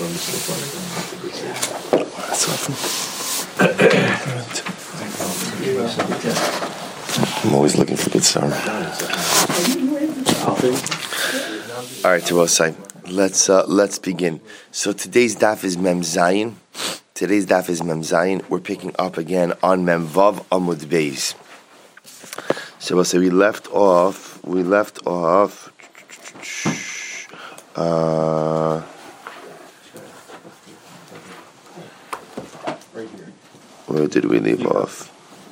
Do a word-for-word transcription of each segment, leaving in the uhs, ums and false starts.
I'm always looking for good sound. All right, Tirosai, let's uh, let's begin. So today's daf is Mem Zayin. Today's daf is Mem Zayin. We're picking up again on Mem Vav Amud Beis. So we'll say we left off. We left off. Uh, where did we leave off?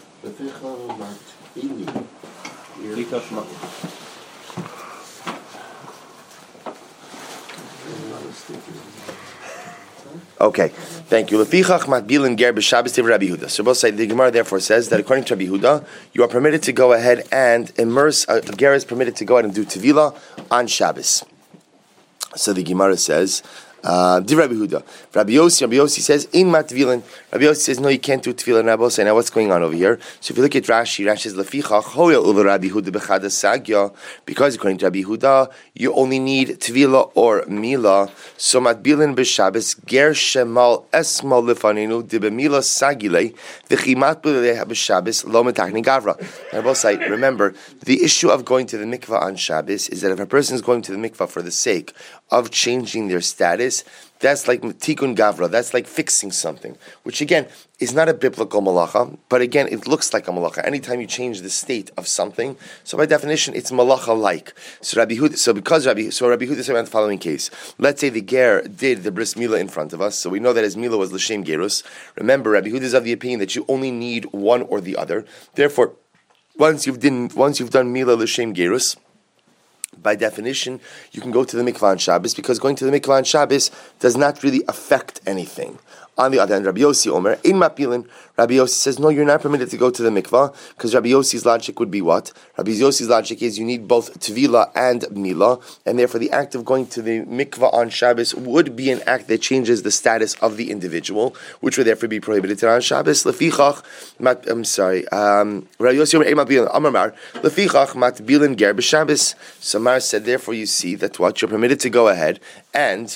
Okay, thank you. Lefichach matbilin ger b'Shabbos tiv Rabbi Yehuda. So both say the Gemara therefore says that according to Rabbi Yehuda, you are permitted to go ahead and immerse. A ger is permitted to go ahead and do tevilah on Shabbos. So the Gemara says, uh, Di Rabbi Yehuda, Rabbi Yossi, Rabbi Yossi says, in matvilin. Rabbi Yossi says, no, you can't do tevilah. Rabbi Yossi, now what's going on over here? So if you look at Rashi, Rashi says, Lefichach hoyel ul Rabbi Yehuda b'chad sagya, because according to Rabbi Yehuda, you only need tevilah or milah. So matbilin b'Shabbos ger shemal esmal lefaninu di b'milah sagile v'chimat b'leha b'Shabbos lo metachni gavra. Rabbi Yossi, remember, the issue of going to the mikvah on Shabbos is that if a person is going to the mikvah for the sake of changing their status, that's like tikkun gavra, that's like fixing something, which again is not a biblical malacha, but again it looks like a malacha. Anytime you change the state of something, so by definition it's malacha-like. So Rabbi Yehuda, so because Rabbi, so Rabbi Yehuda said in the following case, let's say the ger did the bris milah in front of us, so we know that his milah was l'shem gerus. Remember, Rabbi Yehuda is of the opinion that you only need one or the other. Therefore, once you've done once you've done milah l'shem gerus, by definition, you can go to the mikvah on Shabbos, because going to the mikvah on Shabbos does not really affect anything. On the other hand, Rabbi Yossi Omer, in Mapilin, Rabbi Yossi says, no, you're not permitted to go to the mikvah, because Rabbi Yossi's logic would be what? Rabbi Yossi's logic is you need both tevilah and milah, and therefore the act of going to the mikvah on Shabbos would be an act that changes the status of the individual, which would therefore be prohibited on Shabbos. Lefichach, mat, I'm sorry, um, Rabbi Yossi Omer, in Mapilin, Amar, Lefichach matbilin ger b'Shabbos. So Mar said, therefore you see that what? You're permitted to go ahead and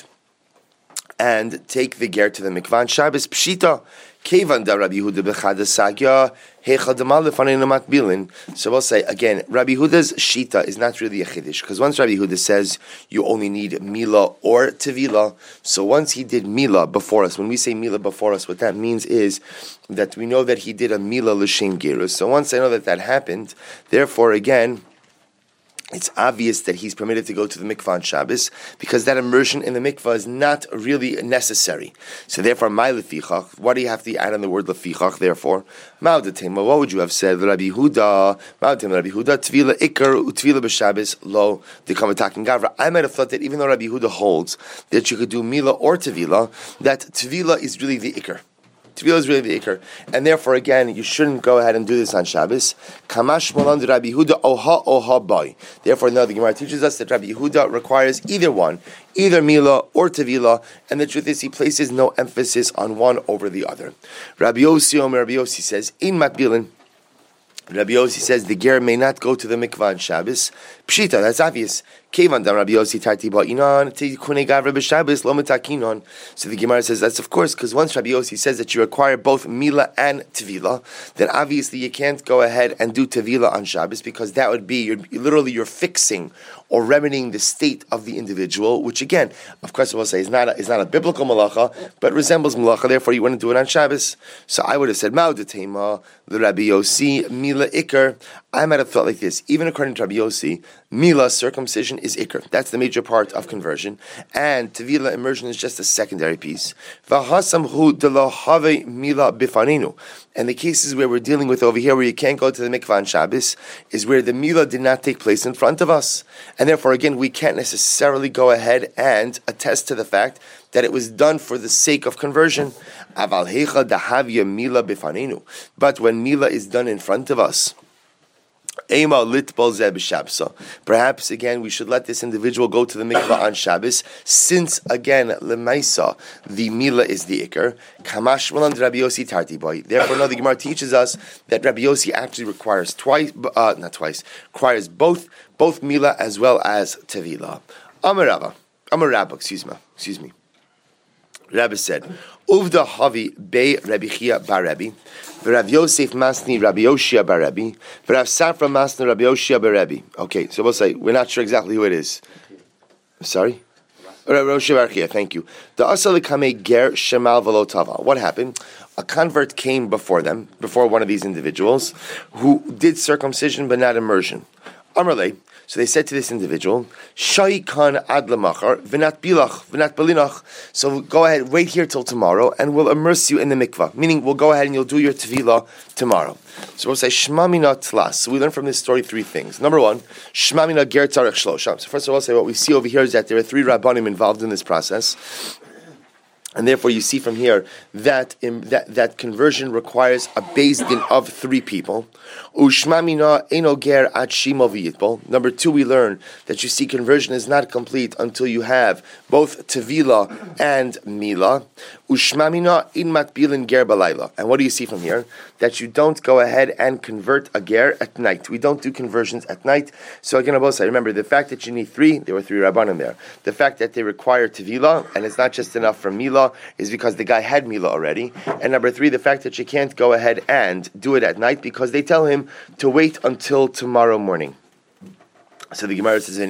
and take the ger to the mikvah on Shabbos. Pshita, kevan da Rabbi Yehuda b'chad sagya hechadamal lefanenu matbilin. So we'll say again, Rabbi Yehuda's shita is not really a chiddush, because once Rabbi Yehuda says you only need milah or tevilah, so once he did milah before us, when we say milah before us, what that means is that we know that he did a milah l'shem gerus. So once I know that that happened, therefore again, it's obvious that he's permitted to go to the mikvah on Shabbos, because that immersion in the mikvah is not really necessary. So therefore, my lefichach, what do you have to add on the word lefichach? Therefore, ma'odatema, what would you have said? Rabbi Yehuda, ma'odatema, Rabbi Yehuda, tvila ikar utvila b'Shabbos lo dekamatakin gavra. I might have thought that even though Rabbi Yehuda holds that you could do milah or tvila, that tvila is really the ikar. Tevilah is really the ikar, and therefore, again, you shouldn't go ahead and do this on Shabbos. Kamash malan Rabbi Yehuda oha oha boy. Therefore, now the Gemara teaches us that Rabbi Yehuda requires either one, either milah or tevilah, and the truth is he places no emphasis on one over the other. Rabbi Yossi Omer, Rabbi Yossi says in matbilin. Rabbi Yossi says the ger may not go to the mikvah on Shabbos. Pshita, that's obvious. Kevan dam Rabbi Yossi tarti ba'inan tikune gavra b'Shabbos lo metakinon. So the Gemara says that's of course, because once Rabbi Yossi says that you require both milah and tevilah, then obviously you can't go ahead and do tevilah on Shabbos, because that would be you're, literally you're fixing or remedying the state of the individual, which again, of course, I will say is not a, is not a biblical malacha, but resembles malacha. Therefore, you wouldn't do it on Shabbos. So I would have said ma'odatema the Rabbi Yossi milah ikar. I might have thought like this. Even according to Rabbi Yossi, milah, circumcision, is ikar. That's the major part of conversion, and tevilah, immersion, is just a secondary piece. V'hasamhu de lo have milah bifaninu. And the cases where we're dealing with over here, where you can't go to the mikvah on Shabbos, is where the milah did not take place in front of us, and therefore, again, we can't necessarily go ahead and attest to the fact that it was done for the sake of conversion. Aval heicha dahavya milah bifaninu. But when milah is done in front of us, perhaps again we should let this individual go to the mikvah on Shabbos, since again lemaisa the milah is the ikar. Kamash malan Rabbi Yossi tarti boy. Therefore, now the Gemara teaches us that Rabbi Yossi actually requires twice, uh, not twice, requires both both milah as well as tevilah. Amar Rava, Amar Rabba, excuse me, excuse me. Rabbi said, Uvda Havi Bei Rabbi Chia Bar Rabbi, V'Rav Yosef Masni Rabbi Yoshia Bar Rabbi, V'Rav Safra Masni Rabbi Yoshia Bar Rabbi. Okay, so we'll say, we're not sure exactly who it is. Sorry? Rabbi Yoshia Bar Chia, thank you. The Asal Kame Ger Shemal V'Lo Tava. What happened? A convert came before them, before one of these individuals, who did circumcision but not immersion. Amrle, so they said to this individual, Shai kan ad lemachar, v'nat bilach, v'nat belinach. So go ahead, wait here till tomorrow, and we'll immerse you in the mikvah. Meaning, we'll go ahead and you'll do your tevilah tomorrow. So we'll say, Shma mina tlas. So we learn from this story three things. Number one, Shma mina ger tzarech shlosha. So first of all, say what we see over here is that there are three rabbanim involved in this process. And therefore, you see from here that in, that, that conversion requires a beis din of three people. Number two, we learn that you see conversion is not complete until you have both tevilah and mila. And what do you see from here? That you don't go ahead and convert a ger at night. We don't do conversions at night. So again, I remember the fact that you need three, there were three rabbanim there. The fact that they require tevilah, and it's not just enough for mila, is because the guy had mila already. And number three, the fact that you can't go ahead and do it at night because they tell him to wait until tomorrow morning. So the Gemara says,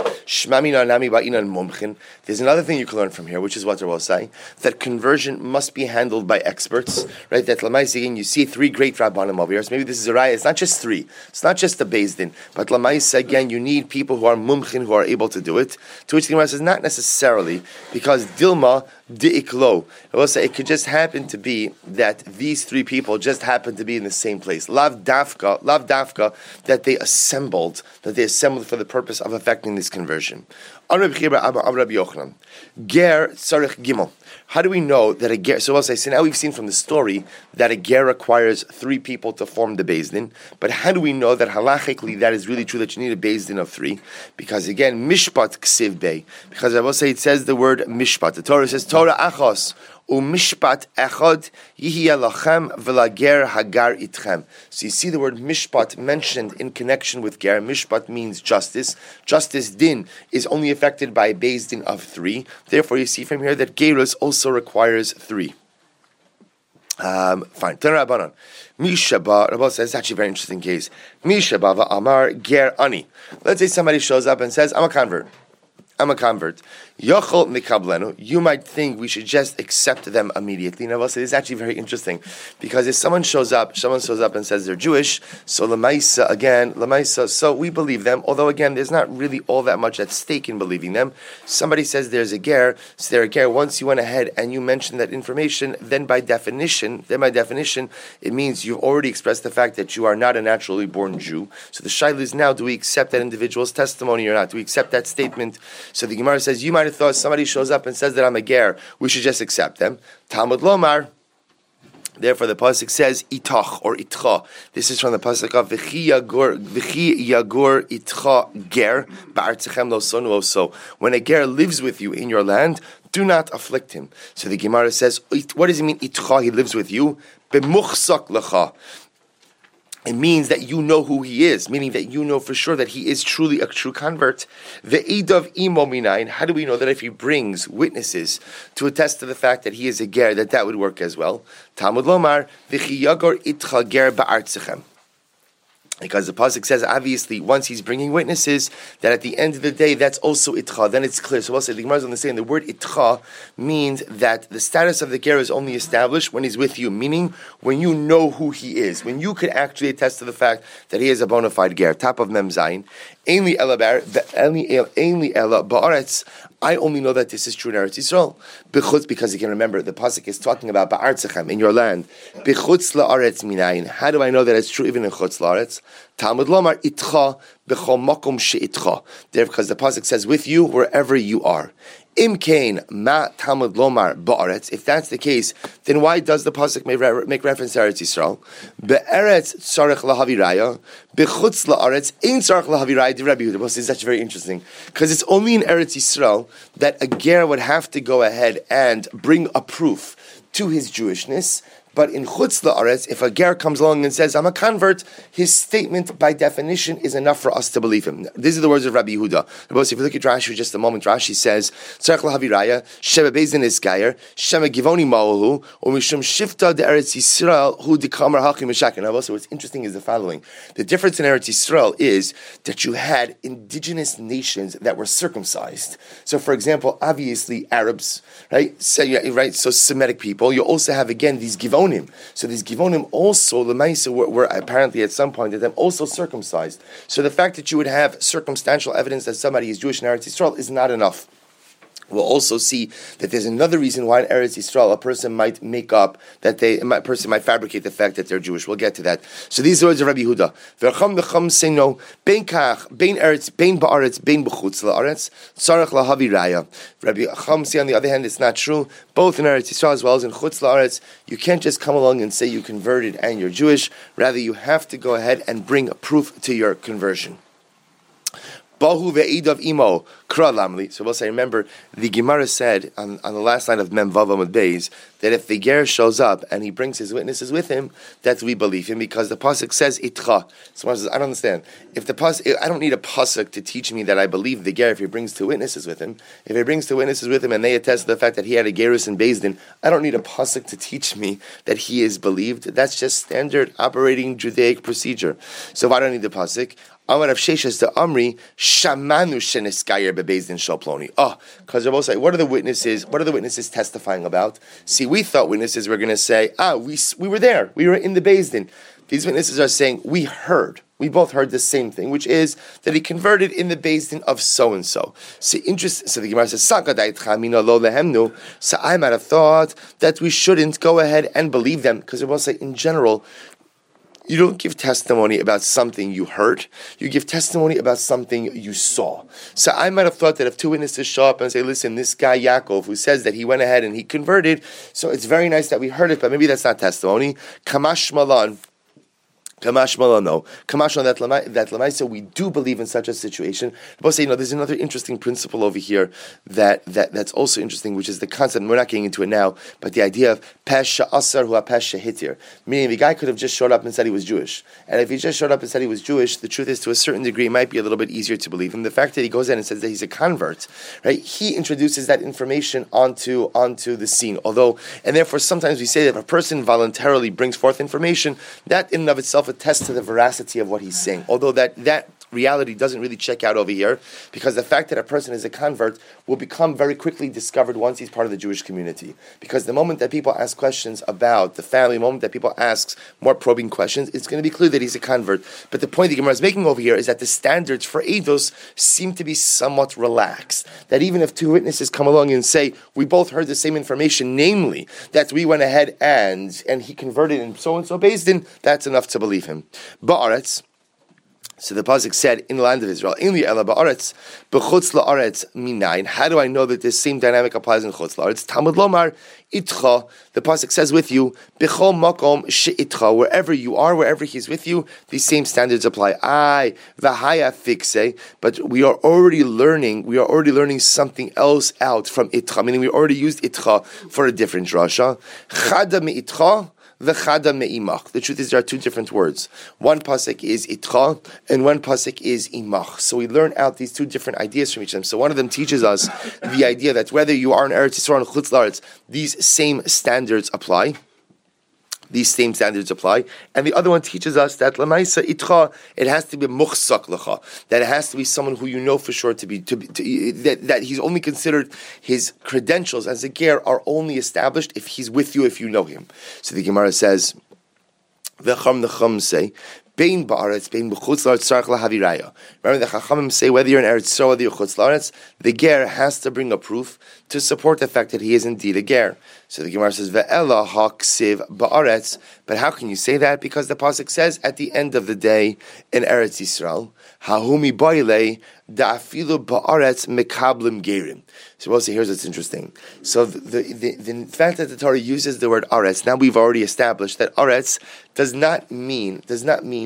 there's another thing you can learn from here, which is what I will say, that conversion must be handled by experts, right? That Lamais, again, you see three great rabbanim over here. So maybe this is a raya. It's not just three. It's not just the beis din. But Lamais, again, you need people who are mumchin, who are able to do it. To which the Gemara says, not necessarily, because Dilma, Di'iklo. I will say it could just happen to be that these three people just happen to be in the same place. Lav dafka, lav dafka, that they assembled, that they assembled for the purpose of effecting this conversion. Ger tzarech gimel. How do we know that a ger? So I'll say, so now we've seen from the story that a ger requires three people to form the beis din. But how do we know that halachically that is really true, that you need a beis din of three? Because again, mishpat ksiv bei. Because I will say it says the word mishpat. The Torah says Torah achos. Umishpat echad yihya lachem v'lager hagar itchem. So you see the word mishpat mentioned in connection with ger. Mishpat means justice. Justice din is only affected by a beis din of three. Therefore, you see from here that gerus also requires three. Um, fine. Tana Rabbanan. Mishaba, Rabbi says, it's actually a very interesting case. Mishaba Amar ger ani. Let's say somebody shows up and says, I'm a convert. I'm a convert. Yochol mikablenu. You might think we should just accept them immediately. Now, this is actually very interesting because if someone shows up, someone shows up and says they're Jewish, so lemaisa again, lemaisa. So we believe them. Although again, there's not really all that much at stake in believing them. Somebody says there's a ger, so they're a ger. Once you went ahead and you mentioned that information, then by definition, then by definition, it means you've already expressed the fact that you are not a naturally born Jew. So the shaila is now: do we accept that individual's testimony or not? Do we accept that statement? So the Gemara says, you might have thought somebody shows up and says that I'm a ger, we should just accept them. Talmud Lomar. Therefore, the pasuk says itach or itcha. This is from the pasuk of v'chi yagur v'chi yagur itcha ger ba'artzechem lo sonu. So when a ger lives with you in your land, do not afflict him. So the Gemara says, what does it mean itcha? He lives with you. B'muchsak lecha. It means that you know who he is, meaning that you know for sure that he is truly a true convert. Ve'idav imo minayin. How do we know that if he brings witnesses to attest to the fact that he is a ger, that that would work as well? Talmud Lomar, v'chi yagor itcha ger ba'artzechem. Because the pasuk says, obviously, once he's bringing witnesses, that at the end of the day, that's also itcha. Then it's clear. So we'll say the Gemara is going to say, the word itcha means that the status of the ger is only established when he's with you, meaning when you know who he is, when you could actually attest to the fact that he is a bona fide ger. Top of Mem Zayin. Ainli ela ba'aretz. I only know that this is true in Eretz Yisrael. Bechutz, because you can remember, the pasuk is talking about ba'artzechem, in your land. Bechutz la'aretz minayin. How do I know that it's true even in chutz la'aretz? Talmud Lomar itcha b'chol makom she'itcha. There, because the pasuk says, with you wherever you are. Im kain ma Talmud Lomar ba'aretz. If that's the case, then why does the pasuk make, re- make reference to Eretz Yisrael? Be'eretz tzarech lahaviraya, bechutz la'aretz ein tzarech lahaviraya. Di Rabbi Yehuda. This is actually very interesting because it's only in Eretz Yisrael that a ger would have to go ahead and bring a proof to his Jewishness. But in Chutz La'aretz, if a ger comes along and says, I'm a convert, his statement by definition is enough for us to believe him. These are the words of Rabbi Yehuda. If you look at Rashi for just a moment, Rashi says, Tzarech lahaviraya, Shema Bezdin Iskayer, Shema Givoni Ma'ohu, or Mishum Shifta de Eretz Yisrael, Hu Dikamar Hachim Meshakin. Now, also, what's interesting is the following. The difference in Eretz Yisrael is that you had indigenous nations that were circumcised. So, for example, obviously Arabs, right? So, right? So Semitic people. You also have again these Givonim. So these Givonim also, Lemaisa, were, were apparently at some point at them also circumcised. So the fact that you would have circumstantial evidence that somebody is Jewish in Eretz Yisrael is not enough. We'll also see that there's another reason why in Eretz Yisrael a person might make up that they, a person might fabricate the fact that they're Jewish. We'll get to that. So these are words of Rabbi Yehuda. V'cham v'cham say no. Bein kach, bein Eretz, bein ba'aretz, bein b'chutz la'aretz. Tzarech lahavi raya. Rabbi Chum say on the other hand, it's not true. Both in Eretz Yisrael as well as in chutz la'aretz, you can't just come along and say you converted and you're Jewish. Rather, you have to go ahead and bring proof to your conversion. Bahu ve'idav imo kra lamli. So we'll say, remember, the Gemara said on, on the last line of Mem Vav Amud Beis that if the ger shows up and he brings his witnesses with him, that we believe him because the pasuk says itcha. Someone says, I don't understand. If the pasuk, I don't need a pasuk to teach me that I believe the ger if he brings two witnesses with him. If he brings two witnesses with him and they attest to the fact that he had a gerus in Beis Din, I don't need a pasuk to teach me that he is believed. That's just standard operating Judaic procedure. So why do I need the pasuk? Amar Rav Sheshes to Amri Shamanu Sheniskayer bebezdin Shalploni. Oh, because they're both saying, what are the witnesses? What are the witnesses testifying about? See, we thought witnesses were going to say, ah, we we were there, we were in the Beis Din. These witnesses are saying, we heard. We both heard the same thing, which is that he converted in the Beis Din of so and so. See, interest. So the Gemara says, so I might have thought that we shouldn't go ahead and believe them because they're both saying, in general, you don't give testimony about something you heard. You give testimony about something you saw. So I might have thought that if two witnesses show up and say, listen, this guy Yaakov who says that he went ahead and he converted, so it's very nice that we heard it, but maybe that's not testimony. Kamash Malan. Kamash Malano. Kamash on that that Lamaisa, we do believe in such a situation. But say, you know, there's another interesting principle over here that, that that's also interesting, which is the concept, and we're not getting into it now, but the idea of Pesha Asar Hua Pesha Hitir. Meaning the guy could have just showed up and said he was Jewish. And if he just showed up and said he was Jewish, the truth is to a certain degree it might be a little bit easier to believe him. The fact that he goes in and says that he's a convert, right? He introduces that information onto, onto the scene. Although, and therefore sometimes we say that if a person voluntarily brings forth information, that in and of itself attests to the veracity of what he's saying. Although that, that reality doesn't really check out over here, because the fact that a person is a convert will become very quickly discovered once he's part of the Jewish community. Because the moment that people ask questions about the family, the moment that people ask more probing questions, it's going to be clear that he's a convert. But the point the Gemara is making over here is that the standards for Eidos seem to be somewhat relaxed. That even if two witnesses come along and say, we both heard the same information, namely, that we went ahead and, and he converted in so-and-so Beis Din, that's enough to believe him. Ba'aretz. So the pasuk said, in the land of Israel, in the Ela Ba'aretz, b'chutz la'aretz minayin. How do I know that this same dynamic applies in chutz la'aretz? Talmud lomar itcha. The pasuk says with you, b'chol makom she'itcha. Wherever you are, wherever he's with you, these same standards apply. Ay v'haya fixe. But we are already learning. We are already learning something else out from itcha. Meaning we already used itcha for a different drasha. Chada me'itcha. The chada me'imach. The truth is there are two different words. One pasuk is itcha, and one pasuk is imach. So we learn out these two different ideas from each of them. So one of them teaches us the idea that whether you are in Eretz Yisrael or in Chutz La'aretz, these same standards apply. These same standards apply. And the other one teaches us that Lamaisa Itcha, it has to be Muchsak Lecha, that it has to be someone who you know for sure to be, to be to, that, that he's only considered, his credentials as a ger are only established if he's with you, if you know him. So the Gemara says, V'cham necham say, Bein ba'aretz, bein b'chutz la'aretz, tzarech lahavi raya. Remember the Chachamim say whether you're in Eretz Yisrael, whether you're chutz la'aretz, the ger has to bring a proof to support the fact that he is indeed a ger. So the Gemara says ve'ela haksiv ba'aretz. But how can you say that? Because the pasuk says at the end of the day in Eretz Yisrael, hahumi ba'ilei da'afilu ba'aretz mekablim gerim. So we'll see. Here's what's interesting. So the, the, the, the fact that the Torah uses the word aretz, now we've already established that aretz does not mean does not mean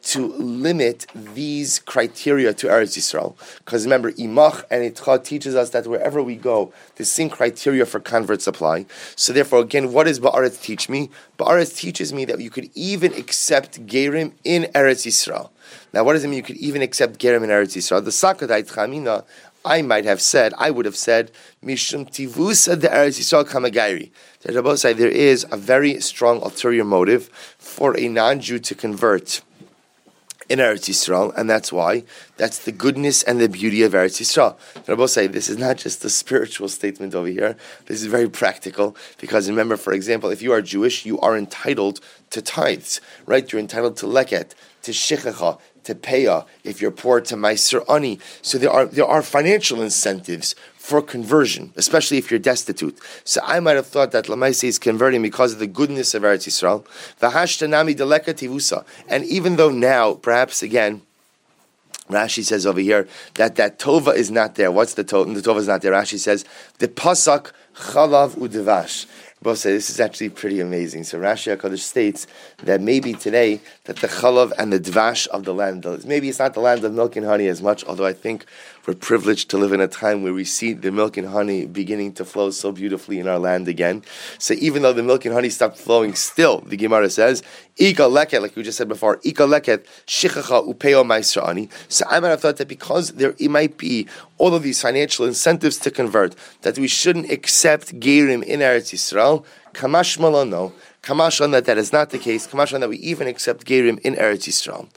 to limit these criteria to Eretz Yisrael. Because remember, Imach and Itcha teaches us that wherever we go, the same criteria for converts apply. So therefore, again, what does Ba'aretz teach me? Ba'aretz teaches me that you could even accept Gerim in Eretz Yisrael. Now, what does it mean you could even accept Gerim in Eretz Yisrael? The Sakadait Chamina, I might have said, I would have said, Mishum Tivusa de Eretz Yisrael Kamagairi. There is a very strong ulterior motive for a non-Jew to convert in Eretz Yisrael, and that's why. That's the goodness and the beauty of Eretz Yisrael. Rabbi say this is not just a spiritual statement over here. This is very practical, because remember, for example, if you are Jewish, you are entitled to tithes, right? You're entitled to leket, to shichacha, to peah. If you're poor, to meiser ani. So there are there are financial incentives for conversion, especially if you're destitute. So I might have thought that Lamaisi is converting because of the goodness of Eretz Yisrael. V'hashtanami deleka tivusa. And even though now, perhaps again, Rashi says over here that that tova is not there. What's the tova? The tova is not there. Rashi says the pasak chalav udevash. Both say this is actually pretty amazing. So Rashi HaKadosh states that maybe today that the chalav and the dvash of the land, maybe it's not the land of milk and honey as much, although I think we're privileged to live in a time where we see the milk and honey beginning to flow so beautifully in our land again. So even though the milk and honey stopped flowing, still, the Gemara says, Ika leket, like we just said before, Ika leket, shichacha upeo ma'isra ani. So I might have thought that because there it might be all of these financial incentives to convert, that we shouldn't accept gerim in Eretz Yisrael. Kamash malano, kamash on that that is not the case. Kamash on that we even accept gerim in Eretz Yisrael.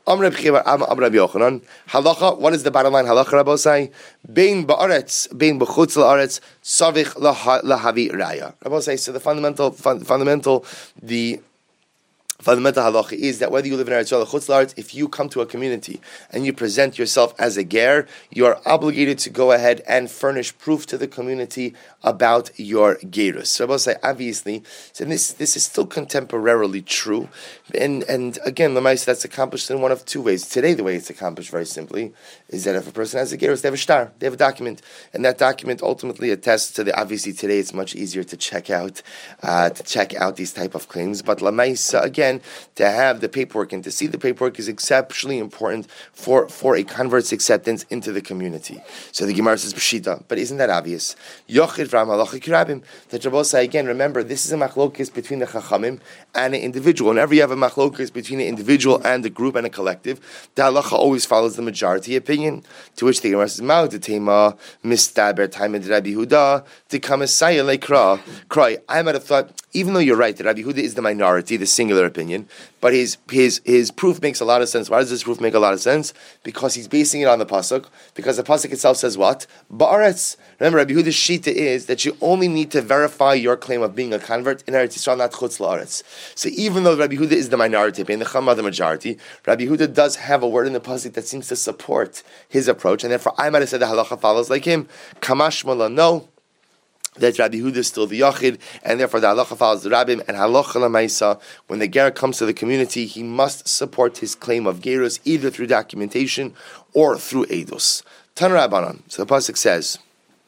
Halacha, what is the bottom line? Halacha Rabbosai, bein ba'aretz, bein b'chutz la'aretz, savich lahavi raya. Rabbosai, so the fundamental, fun, fundamental, the fundamental halacha is that whether you live in Eretz Yisrael or Chutz La'aretz, if you come to a community and you present yourself as a ger, you are obligated to go ahead and furnish proof to the community about your gerus. So Rabbi say, obviously, so this this is still contemporarily true, and and again, Lamais, that's accomplished in one of two ways. Today, the way it's accomplished very simply is that if a person has a gerus, they have a shtar, they have a document, and that document ultimately attests to the. Obviously, today it's much easier to check out uh, to check out these type of claims, but Lamais again. To have the paperwork and to see the paperwork is exceptionally important for, for a convert's acceptance into the community. So the Gemara says, Pshita, but isn't that obvious? Yochid v'ram halacha kirabim. The Rabosai, again, remember, this is a machlokis between the Chachamim and an individual. Whenever you have a machlokis between an individual and a group and a collective, the halacha always follows the majority opinion. To which the Gemara says, Ma'u detema mistaber taimid Rabbi Huda tikamasaya lekra. Cry. I might have thought, even though you're right, that Rabbi Huda is the minority, the singular opinion, but his his his proof makes a lot of sense. Why does this proof make a lot of sense? Because he's basing it on the pasuk. Because the pasuk itself says what? Ba'aretz. Remember, Rabbi Huda's shita is that you only need to verify your claim of being a convert in Eretz Yisrael, not chutz la'aretz. So even though Rabbi Huda is the minority, and the Chama the majority, Rabbi Huda does have a word in the pasuk that seems to support his approach, and therefore I might have said the halacha follows like him. Kamash mala no. That Rabbi Huda is still the Yachid, and therefore the halacha follows the Rabbim, and halacha lamaisa, when the ger comes to the community, he must support his claim of gerus either through documentation or through eidos. Tan Rabbanan. So the pasuk says,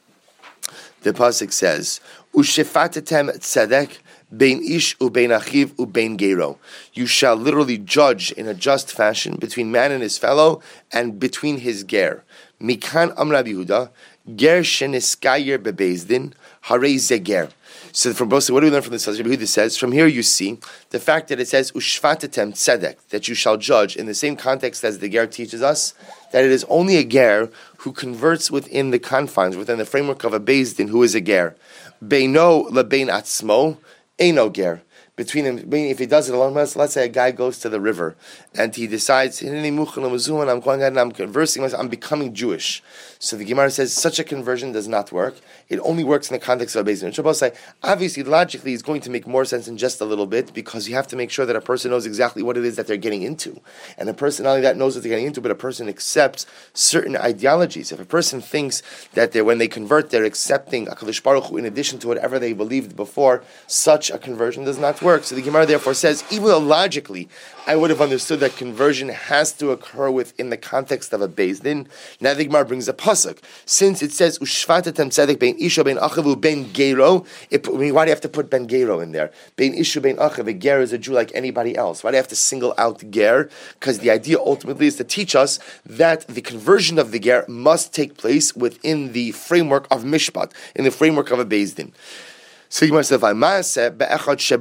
the pasuk says, "Ushefatetem tzedek bein ish ubein achiv ubein gero." You shall literally judge in a just fashion between man and his fellow, and between his ger. Mikan am Rabbi Huda. Ger sheniskayer bebezdin harei zeger. So from both, what do we learn from this? Rabbi Huda says, from here you see the fact that it says ushvatetem tzedek, that you shall judge in the same context as the ger teaches us, that it is only a ger who converts within the confines, within the framework of a bezdin, who is a ger. Beino lebein atzmo eino ger. Between him, if he does it alone, let's say a guy goes to the river and he decides, I'm going out and I'm conversing, I'm becoming Jewish. So the Gemara says such a conversion does not work. It only works in the context of a Beis Din. Shabbos say, obviously, logically, it's going to make more sense in just a little bit, because you have to make sure that a person knows exactly what it is that they're getting into. And a person not only that knows what they're getting into, but a person accepts certain ideologies. If a person thinks that they're, when they convert, they're accepting HaKadosh Baruch Hu in addition to whatever they believed before, such a conversion does not work. work. So the Gemara therefore says, even though logically I would have understood that conversion has to occur within the context of a Beis Din, now the Gemara brings a pasuk. Since it says, Ushvatatem tzedek bein isha bein achavu bein gero, it, I mean, why do you have to put ben gero in there? Bein isha bein achav, a ger is a Jew like anybody else. Why do you have to single out ger? Because the idea ultimately is to teach us that the conversion of the ger must take place within the framework of mishpat, in the framework of a Beis Din. So you must have there was an episode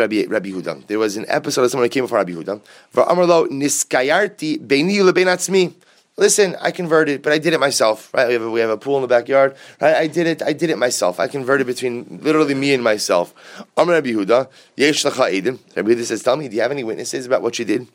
of someone who came before Rabbi Yehuda. Listen, I converted, but I did it myself. Right? We have a, we have a pool in the backyard. Right? I did it. I did it myself. I converted between literally me and myself. Amar Rabbi Yehuda, yesh lecha edim. Rabbi Yehuda says, "Tell me, do you have any witnesses about what you did?"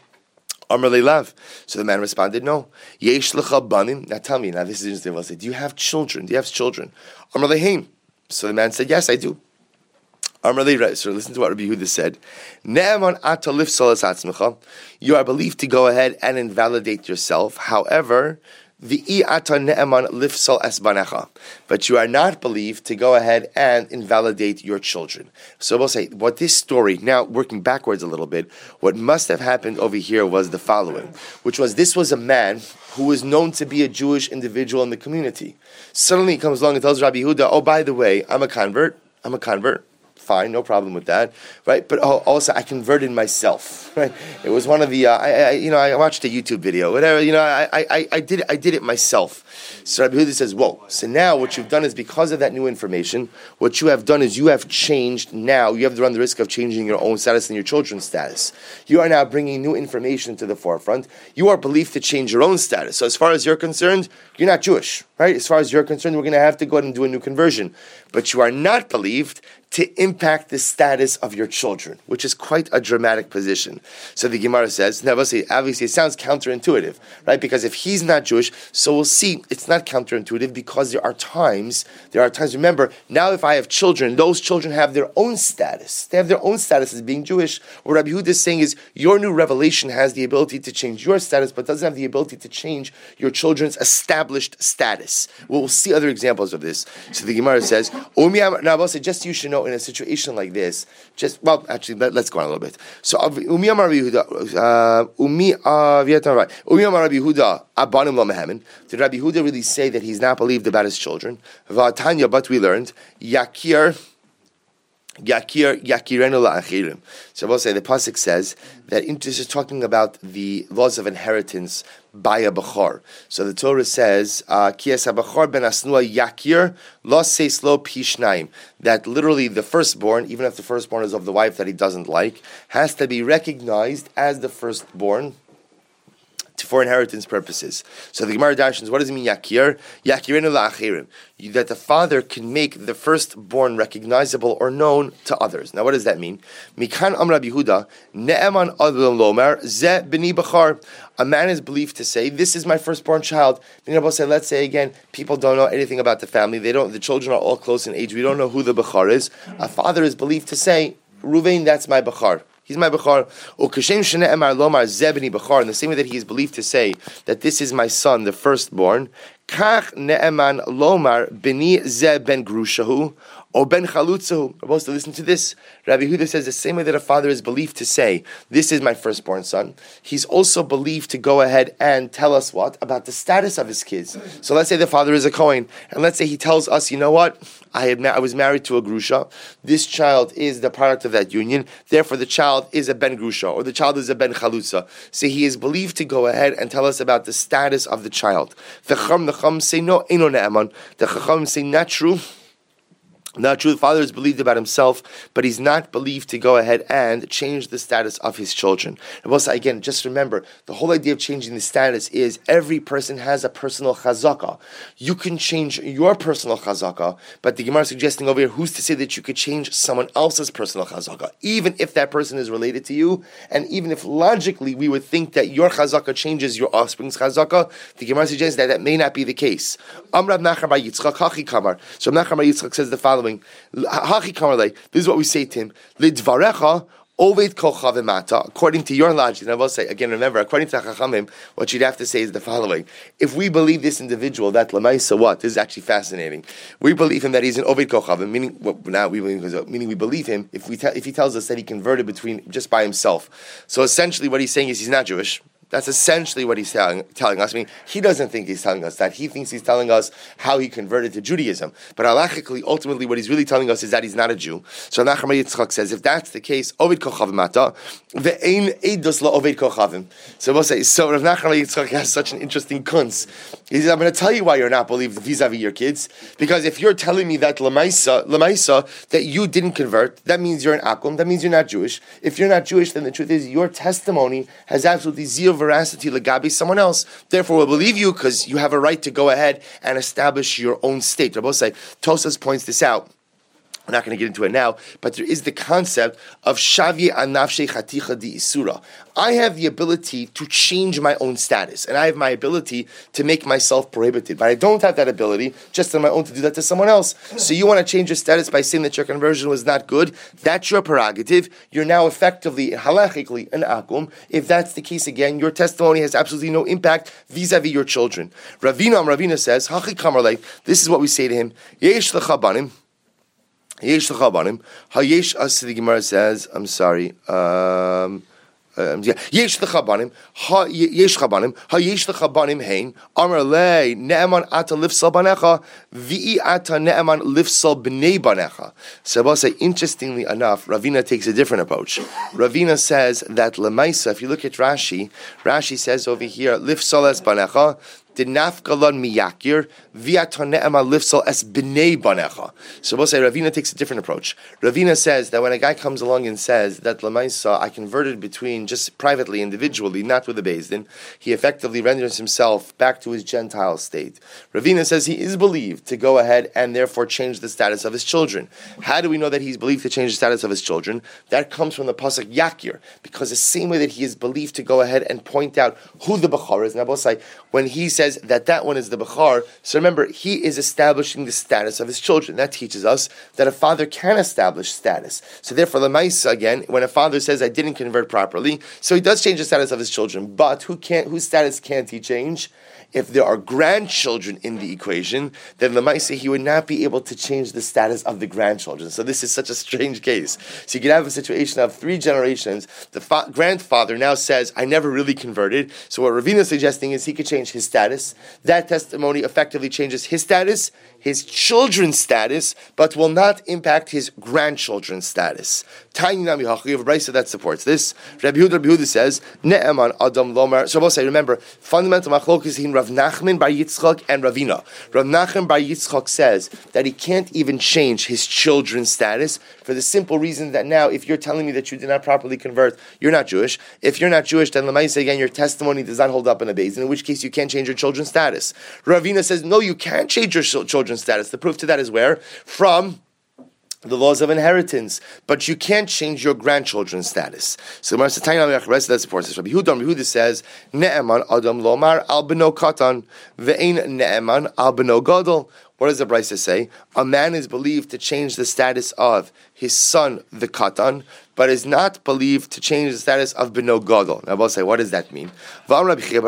Amar leilav. So the man responded, "No." Yesh lecha banim. Now tell me. Now this is interesting. I said, "Do you have children? Do you have children?" Amar leheim. So the man said, "Yes, I do." Amar leirav. So listen to what Rabbi Yehuda said. Ne'eman ata lifsol es atzmecha. You are believed to go ahead and invalidate yourself. However, the i ata ne'eman lifsol es banecha. But you are not believed to go ahead and invalidate your children. So we'll say, what this story, now working backwards a little bit, what must have happened over here was the following, which was this was a man who was known to be a Jewish individual in the community. Suddenly he comes along and tells Rabbi Yehuda, "Oh, by the way, I'm a convert. I'm a convert. Fine, no problem with that, right? But oh, also, I converted myself. Right? It was one of the, uh, I, I, you know, I watched a YouTube video, whatever. You know, I, I, I did, I did it myself." So Rabbi Yehuda says, "Whoa! So now what you've done is because of that new information, what you have done is you have changed. Now you have to run the risk of changing your own status and your children's status. You are now bringing new information to the forefront. You are believed to change your own status. So as far as you're concerned, you're not Jewish, right? As far as you're concerned, we're going to have to go ahead and do a new conversion, but you are not believed to impact the status of your children," which is quite a dramatic position. So the Gemara says, now obviously, obviously it sounds counterintuitive, right? Because if he's not Jewish, so we'll see it's not counterintuitive because there are times, there are times, remember, now if I have children, those children have their own status. They have their own status as being Jewish. What Rabbi Yehuda is saying is, your new revelation has the ability to change your status, but doesn't have the ability to change your children's established status. We'll see other examples of this. So the Gemara says, now I'll say, just so you should know, in a situation like this, just, well, actually, let, let's go on a little bit. So, Umi Amar Rabbi Yehuda, Umi Amar Rabbi Yehuda, Abanim lo mehemen. Did Rabbi Yehuda really say that he's not believed about his children? V'atanya, but we learned, Yakir, Yakir, Yakirenu la'achirim. So I will say, the pasuk says that this is talking about the laws of inheritance by a bachar. So the Torah says, Kies ha-bachar ben asnua yakir lo seislo pishnaim. That literally the firstborn, even if the firstborn is of the wife that he doesn't like, has to be recognized as the firstborn for inheritance purposes. So the Gemara dashes, what does it mean, Yakir? Yakirenu la'achirim. That the father can make the firstborn recognizable or known to others. Now what does that mean? Mikan Am Rabbi Yehuda, Ne'eman Adlam Lomer, Ze B'ni Bachar. A man is believed to say, this is my firstborn child. Say, let's say again, people don't know anything about the family. They don't. The children are all close in age. We don't know who the Bachar is. A father is believed to say, Ruvain, that's my Bachar. He's my Bechar. In the same way that he is believed to say that this is my son, the firstborn. Kach ne'eman lomar b'ni ze ben grushahu or ben chalutzahu. We're supposed to listen to this. Rabbi Yehuda says the same way that a father is believed to say, this is my firstborn son, he's also believed to go ahead and tell us what? About the status of his kids. So let's say the father is a Kohen, and let's say he tells us, you know what? I had ma- I was married to a grusha. This child is the product of that union. Therefore, the child is a ben grusha, or the child is a ben chalutza. So he is believed to go ahead and tell us about the status of the child. The chacham, the chacham say no, eno ne'aman. The chacham say not true. Not true. The father is believed about himself, but he's not believed to go ahead and change the status of his children. And also, again, just remember, the whole idea of changing the status is every person has a personal chazaka. You can change your personal chazaka, but the Gemara is suggesting over here, who's to say that you could change someone else's personal chazaka, even if that person is related to you, and even if logically we would think that your chazaka changes your offspring's chazaka, the Gemara suggests that that may not be the case. Amrav Nachar bar Yitzchak Hachi Kamar. So Nachar bar Yitzchak says the following. This is what we say to him. Lidvarecha Oved kochavim mata. According to your logic, and I will say again, remember, according to Chachamim, what you'd have to say is the following: if we believe this individual, that lamaisa, what? This is actually fascinating. We believe him that he's an oved kochavim, meaning well, now we believe, meaning we believe him if we te- if he tells us that he converted between just by himself. So essentially, what he's saying is he's not Jewish. That's essentially what he's telling, telling us. I mean, he doesn't think he's telling us that. He thinks he's telling us how he converted to Judaism. But halachically, ultimately, what he's really telling us is that he's not a Jew. So Nachman Yitzchak says, if that's the case, Oved Kochavim Mata, ve'ein eidos la Oved Kochavim. So we'll say, so Rav Nachman Yitzchak has such an interesting kunz. He says, I'm going to tell you why you're not believed vis-a-vis your kids. Because if you're telling me that Lamaisa, Lamaisa, that you didn't convert, that means you're an Akum, that means you're not Jewish. If you're not Jewish, then the truth is your testimony has absolutely zero veracity legabi someone else. Therefore, we'll believe you because you have a right to go ahead and establish your own state. Rabbi say, Tosas points this out. I'm not going to get into it now, but there is the concept of Shavye Anafshe Chaticha Di Isura. I have the ability to change my own status, and I have my ability to make myself prohibited, but I don't have that ability just on my own to do that to someone else. So you want to change your status by saying that your conversion was not good? That's your prerogative. You're now effectively, halachically, an akum. If that's the case again, your testimony has absolutely no impact vis-a-vis your children. Ravina Ravina says, Hachi Kamarlei, this is what we say to him, Yesh Lechabanim, Yesh Lechabanim. Hayesh us the Gemara says, I'm sorry, um, um, yeah, Yesh Lechabanim, Ha Yesh Chabanim, Hayesh Lechabanim Hein, Amar Le, Ne'eman Ata Lifsal Banecha, Vi'i Ata Ne'eman Lifsal B'nei Banecha. So I'll say, interestingly enough, Ravina takes a different approach. Ravina says that Lemaisa, if you look at Rashi, Rashi says over here, Lifsal Es Banecha, Dinafgalon miyakir viatone'ema lifsal es b'nei banecha. So we'll say Ravina takes a different approach. Ravina says that when a guy comes along and says that Lamaisa, I converted between just privately, individually, not with the Beis Din, he effectively renders himself back to his Gentile state. Ravina says he is believed to go ahead and therefore change the status of his children. How do we know that he's believed to change the status of his children? That comes from the pasuk yakir, because the same way that he is believed to go ahead and point out who the Bechar is, and I will say, when he says that that one is the Bechar, so remember, he is establishing the status of his children. That teaches us that a father can establish status. So therefore, Lamaisa, again, when a father says, I didn't convert properly, so he does change the status of his children, but who can't, whose status can't he change? If there are grandchildren in the equation, then Lamaisa, he would not be able to change the status of the grandchildren. So this is such a strange case. So you can have a situation of three generations. The fa- grandfather now says, I never really converted. So what Ravina is suggesting is he could change his status. That testimony effectively changes his status, his children's status, but will not impact his grandchildren's status. Tiny Nami Hachi, we have a brisa that supports this. Rabbi Yehuda, Rabbi Yehuda says, Ne'eman Adam Lomar. So we'll say, remember, fundamental machlok is in Rav Nachman bar Yitzchak and Ravina. Rav Nachman bar Yitzchak says that he can't even change his children's status for the simple reason that now, if you're telling me that you did not properly convert, you're not Jewish. If you're not Jewish, then Lamaisa, again, your testimony does not hold up in a base, in which case you can't change your children's status. Ravina says, no, you can't change your children's status. The proof to that is where? From the laws of inheritance, but you can't change your grandchildren's status. So the rest that supports this. Rabbi Yehuda, Rabbi Yehuda says, Ne'eman Adam Lomar al beno katan ve'ein Ne'eman al beno gadol. What does the brisa say? A man is believed to change the status of his son, the katan, but is not believed to change the status of beno gadol. Now, I'll say, what does that mean? Lo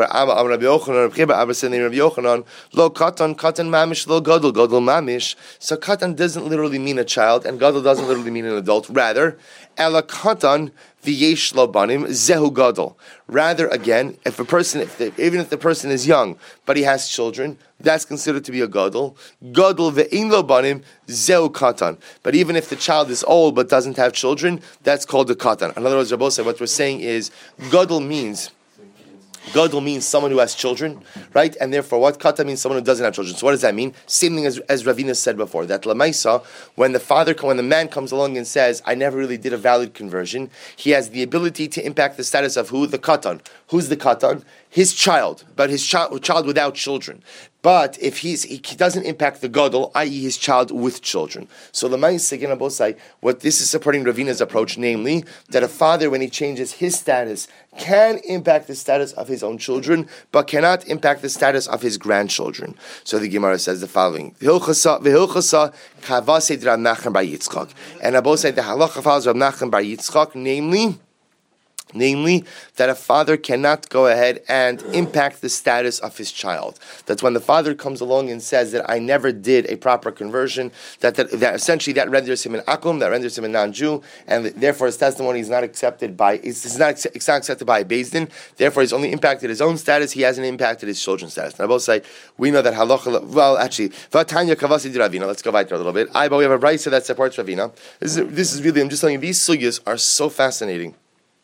katan, katan mamish, lo gadol, gadol mamish. So katan doesn't literally mean a child, and gadol doesn't literally mean an adult. Rather, ela katan v'yesh lo banim zehu gadol. Rather, again, if a person, if the, even if the person is young, but he has children, that's considered to be a gadol. Gadol ve'in lo banim zehu katan. But even if the child is old but doesn't have children, that's called a katan. In other words, Rabbi said, what we're saying is, gadol means Gadol means someone who has children, right? And therefore, what kata means someone who doesn't have children. So what does that mean? Same thing as, as Ravina said before, that Lamaisa, when the father, when the man comes along and says, I never really did a valid conversion, he has the ability to impact the status of who? The katan. Who's the katan? His child, but his child, child without children. But if he's he doesn't impact the gadol, that is, his child with children. So the Ma'is again Abosai, what this is supporting Ravina's approach, namely that a father, when he changes his status, can impact the status of his own children, but cannot impact the status of his grandchildren. So the Gemara says the following: V'hilchasa v'hilchasa kavased Rav Nachman bar Yitzchak, and Abosai the halacha follows Rav Nachman bar Yitzchak, namely. Namely, that a father cannot go ahead and impact the status of his child. That's when the father comes along and says that I never did a proper conversion, that, that, that essentially that renders him an akum, that renders him a non-Jew, and therefore his testimony is not accepted by, it's not, it's not accepted by a Beis Din. Therefore, he's only impacted his own status, he hasn't impacted his children's status. Now, both say, we know that halacha, well, actually, Vatanya Kavasi di Ravina, let's go weiter a little bit. I, but we have a brayso that supports Ravina. This is, this is really, I'm just telling you, these sugyas are so fascinating.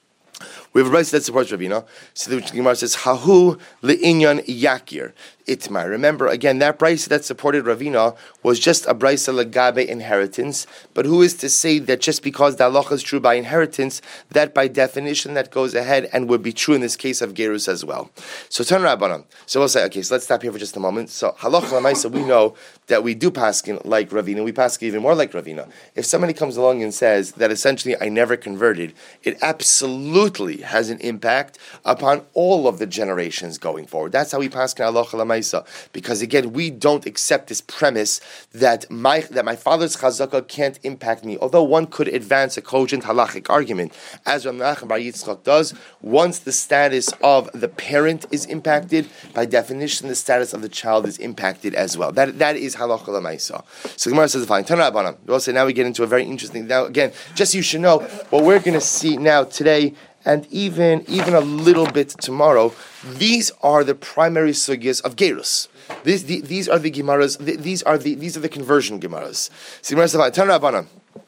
We have a brayso that supports Ravina. So the Gemara says, Hahu le'inyan yakir. Itmar. Remember, again, that brayso that supported Ravina was just a brayso legabe inheritance. But who is to say that just because the halacha is true by inheritance, that by definition that goes ahead and would be true in this case of gerus as well? So turn Rabbanan. So we'll say, okay, so let's stop here for just a moment. So halacha l'maisa, we know that we do paskin like Ravina. We paskin even more like Ravina. If somebody comes along and says that essentially I never converted, it absolutely has an impact upon all of the generations going forward. That's how we paskin halacha l'maisa. Because again, we don't accept this premise that my that my father's chazaka can't impact me. Although one could advance a cogent halachic argument, as Rav Nachman bar Yitzchak does, once the status of the parent is impacted, by definition, the status of the child is impacted as well. That that is halacha l'maisa. So the Gemara says the following: Tana Rabbanan. We'll say now we get into a very interesting. Now again, just so you should know, what we're going to see now today, and even even a little bit tomorrow, these are the primary sugyas of gerus. These the, these are the gemaras. The, these are the these are the conversion gemaras. So Gemara says, "Tana Rabbanan."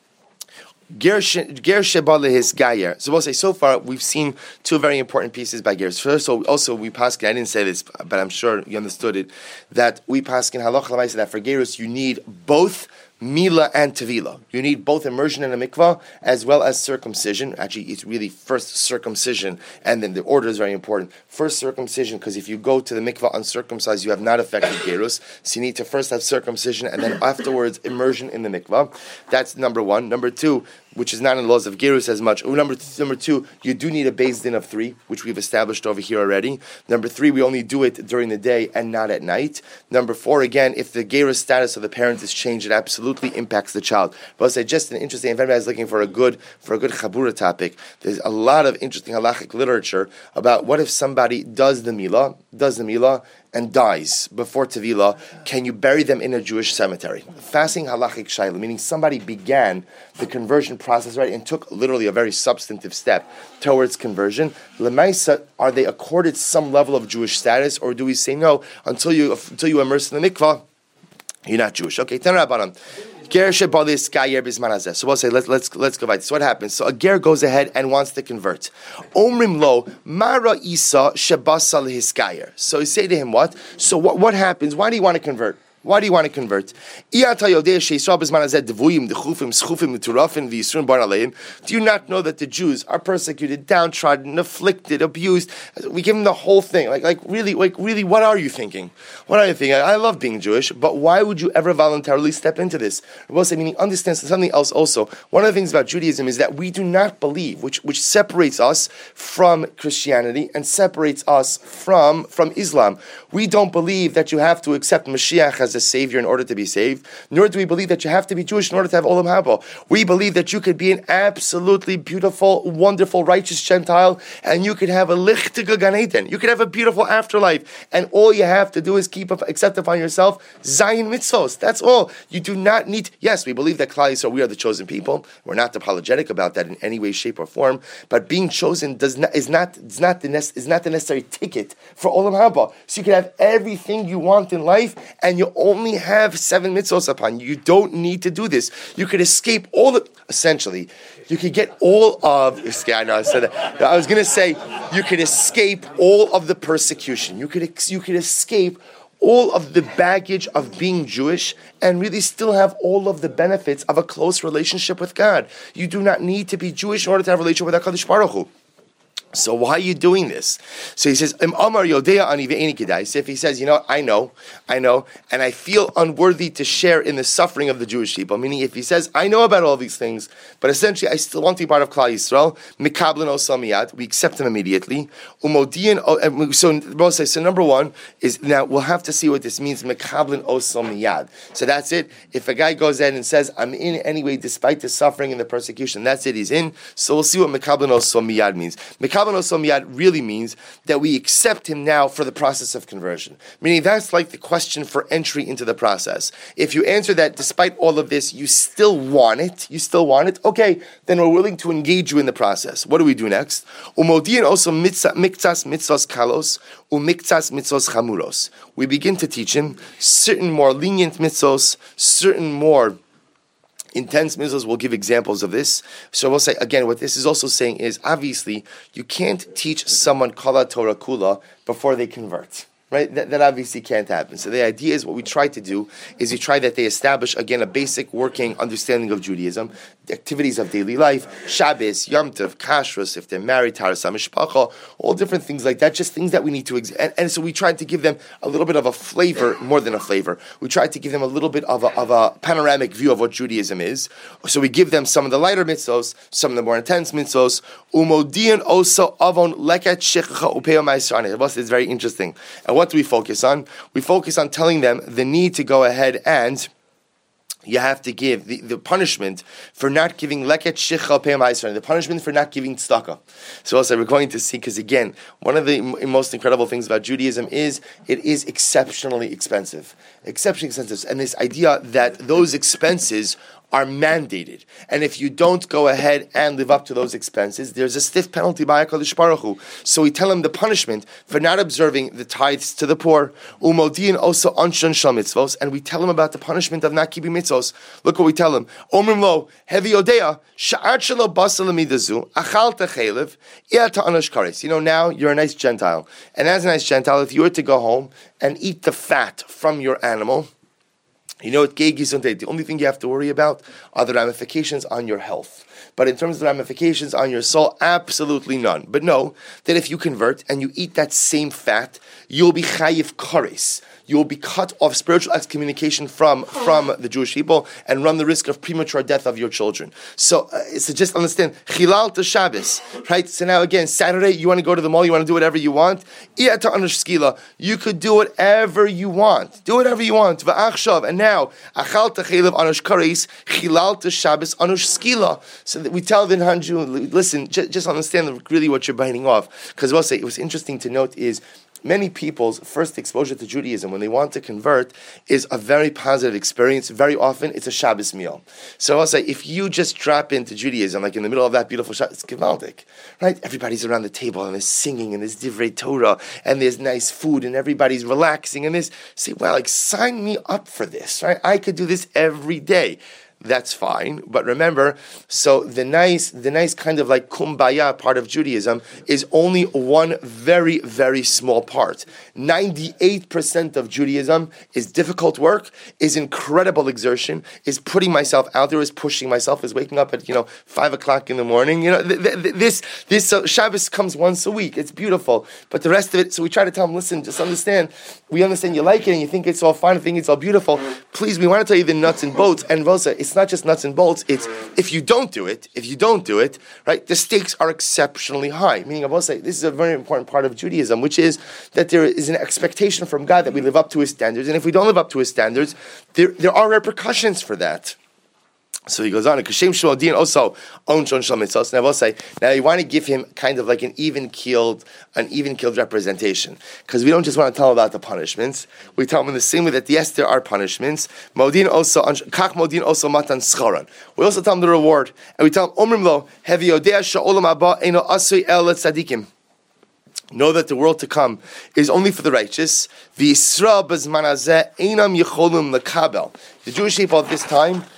Ger sheba lehis gayer. So we'll say so far we've seen two very important pieces by gerus. First, so also we paskin. I didn't say this, but I'm sure you understood it. That we paskin halacha l'maisa that for gerus you need both Mila and Tevila. You need both immersion in a mikvah as well as circumcision. Actually, it's really first circumcision, and then the order is very important. First circumcision, because if you go to the mikvah uncircumcised, you have not affected gerus. So you need to first have circumcision, and then afterwards immersion in the mikvah. That's number one. Number two, which is not in the laws of gerus as much. Number number two, you do need a Beis Din of three, which we've established over here already. Number three, we only do it during the day and not at night. Number four, again, if the gerus status of the parent is changed, it absolutely impacts the child. But I'll say just an interesting, if anybody's looking for a good for a good chabura topic, there's a lot of interesting halachic literature about what if somebody does the milah, does the milah, and dies before Tevila, can you bury them in a Jewish cemetery? Fasting halachic shayla, meaning somebody began the conversion process, right, and took literally a very substantive step towards conversion. Lemaisa, are they accorded some level of Jewish status, or do we say no, until you until you immerse in the mikvah, you're not Jewish? Okay, Tana Rabbanan. So we'll say let's let's let's go back. So what happens? So a ger goes ahead and wants to convert. Omrim lo mara isa shebasa lehiskayer. So you say to him, what? So what what happens? Why do you want to convert? Why do you want to convert? Do you not know that the Jews are persecuted, downtrodden, afflicted, abused? We give them the whole thing. Like, like really, like really, what are you thinking? What are you thinking? I love being Jewish, but why would you ever voluntarily step into this? We'll say, meaning, understand something else also. One of the things about Judaism is that we do not believe, which which separates us from Christianity and separates us from, from Islam. We don't believe that you have to accept Mashiach as a savior in order to be saved, nor do we believe that you have to be Jewish in order to have Olam Haba. We believe that you could be an absolutely beautiful, wonderful, righteous Gentile, and you could have a lichtige Gan Eden. You could have a beautiful afterlife, and all you have to do is keep up, accept upon yourself Zayin mitzvos. That's all. You do not need. Yes, we believe that Klal Yisrael, we are the chosen people. We're not apologetic about that in any way, shape, or form. But being chosen does not is not is not the is not the necessary ticket for Olam Haba. So you can have everything you want in life, and you only have seven mitzvos upon you. You don't need to do this. You could escape all the, essentially, you could get all of, I know I said that. I was going to say, you could escape all of the persecution. You could, you could escape all of the baggage of being Jewish and really still have all of the benefits of a close relationship with God. You do not need to be Jewish in order to have a relationship with HaKadosh Baruch Hu. So why are you doing this? So he says, so if he says, you know, I know, I know, and I feel unworthy to share in the suffering of the Jewish people, meaning if he says, I know about all these things, but essentially I still want to be part of Klal Yisrael, mikablen osam miyad, we accept him immediately. Umodian, so both say, so number one is, now we'll have to see what this means, mikablen osam miyad. So that's it. If a guy goes in and says, I'm in anyway, despite the suffering and the persecution, that's it, he's in. So we'll see what mikablen osam miyad means. Mikablen osam miyad really means that we accept him now for the process of conversion. Meaning that's like the question for entry into the process. If you answer that despite all of this, you still want it, you still want it, okay, then we're willing to engage you in the process. What do we do next? Umodian also miktsas mitzvos kalos, umiktsas mitzvos chamuros. We begin to teach him certain more lenient mitzvos, certain more intense mitzvahs. Will give examples of this. So we'll say, again, what this is also saying is, obviously, you can't teach someone Kala Torah Kula before they convert. Right? That, that obviously can't happen. So the idea is what we try to do is we try that they establish, again, a basic working understanding of Judaism, the activities of daily life, Shabbos, Yom Tov, Kashrus, if they're married, Taras HaMishpacha, all different things like that, just things that we need to, ex- and, and so we tried to give them a little bit of a flavor, more than a flavor. We tried to give them a little bit of a, of a panoramic view of what Judaism is. So we give them some of the lighter mitzvos, some of the more intense mitzvos. Umodian osa avon leket shechacha upeo ma'israel. It's very interesting. And what do we focus on? We focus on telling them the need to go ahead and you have to give the, the punishment for not giving leket shicha pe'am ha'israel, the punishment for not giving tzedakah. So also we're going to see, because again, one of the m- most incredible things about Judaism is it is exceptionally expensive. Exceptionally expensive. And this idea that those expenses are mandated. And if you don't go ahead and live up to those expenses, there's a stiff penalty by HaKadosh Baruch Hu. So we tell them the punishment for not observing the tithes to the poor, umodiin also anshan shal mitzvos, and we tell them about the punishment of not keeping mitzvos. Look what we tell them. Omrim lo, hevi odea, sha'at shalo basal amidazu, achalta chelev, iata anosh kares. You know, now you're a nice Gentile. And as a nice Gentile, if you were to go home and eat the fat from your animal, you know, the only thing you have to worry about are the ramifications on your health. But in terms of the ramifications on your soul, absolutely none. But know that if you convert and you eat that same fat, you'll be chayiv kares. You will be cut off spiritual excommunication from, from the Jewish people and run the risk of premature death of your children. So, uh, so just understand, chilal to Shabbos, right? So now again, Saturday, you want to go to the mall, you want to do whatever you want. Iyata anush skila, you could do whatever you want. Do whatever you want. Va'achshav, and now, achal to chelev anush kares, chilal to Shabbos anush skila. So that we tell the Hanju, listen, just, just understand really what you're biting off. Because we'll say, it was interesting to note is, many people's first exposure to Judaism when they want to convert is a very positive experience. Very often, it's a Shabbos meal. So I'll say, if you just drop into Judaism, like in the middle of that beautiful Shabbos, it's gewaldic, right? Everybody's around the table, and there's singing, and there's divrei Torah, and there's nice food, and everybody's relaxing, and this. Say, well, like, sign me up for this, right? I could do this every day. That's fine, but remember, so the nice, the nice kind of like kumbaya part of Judaism is only one very, very small part. ninety-eight percent of Judaism is difficult work, is incredible exertion, is putting myself out there, is pushing myself, is waking up at, you know, five o'clock in the morning. You know, th- th- this, this uh, Shabbos comes once a week. It's beautiful, but the rest of it, so we try to tell them, listen, just understand, we understand you like it and you think it's all fine, you think it's all beautiful. Please, we want to tell you the nuts and bolts, and Rosa, it's It's not just nuts and bolts, it's if you don't do it, if you don't do it, right, the stakes are exceptionally high. Meaning, I will say, this is a very important part of Judaism, which is that there is an expectation from God that we live up to His standards, and if we don't live up to His standards, there, there are repercussions for that. So he goes on, Kashem Shmuel Din also owns on Shal Mitzvos. Now I will say, now you want to give him kind of like an even keeled, an even keeled representation, because we don't just want to tell him about the punishments. We tell him in the same way that yes, there are punishments. Modin also Kach Modin also Matan Scharan. We also tell him the reward, and we tell him Omrim Lo Hevi Yodea Sha'olam Haba Eino Asui El Tzadikim. Know that the world to come is only for the righteous. V'Yisra B'Zman Hazeh Einam Yecholum Lekabel. The Jewish people at this time,